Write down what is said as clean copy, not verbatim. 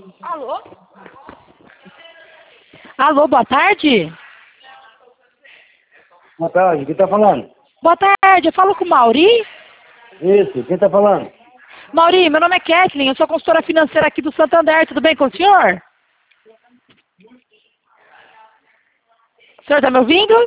Alô? Alô, boa tarde? Boa tarde, quem tá falando? Boa tarde, eu falo com o Mauri. Isso, quem tá falando? Mauri, meu nome é Kathleen, eu sou consultora financeira aqui do Santander, tudo bem com o senhor? O senhor está me ouvindo?